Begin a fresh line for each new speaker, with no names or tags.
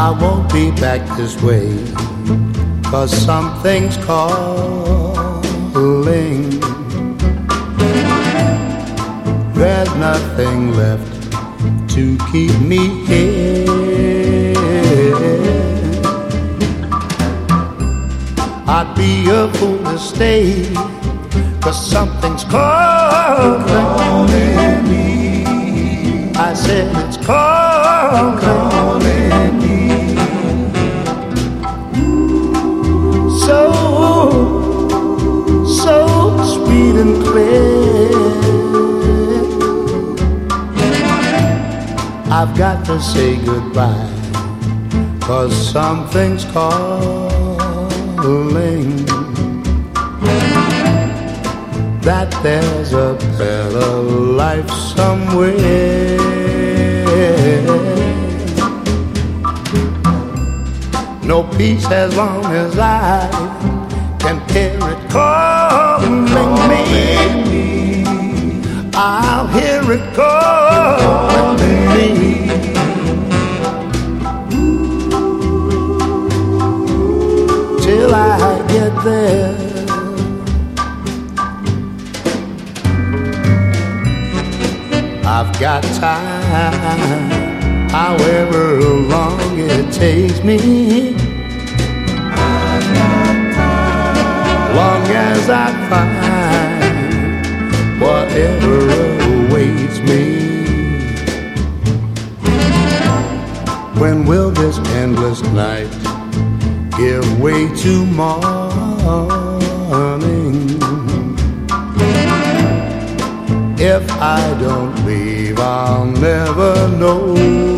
I won't be back this way, 'cause something's calling. There's nothing left to keep me here. I'd be a fool to stay, 'cause something's calling me. I said it's calling me. So sweet and clear. I've got to say goodbye, 'cause something's calling. That there's a better life somewhere. No peace as long as I can hear it calling me. I'll hear it calling me. Till I get there. I've got time, however long it takes me. Long as I find whatever awaits me. When will this endless night give way to morning? If I don't leave, I'll never know.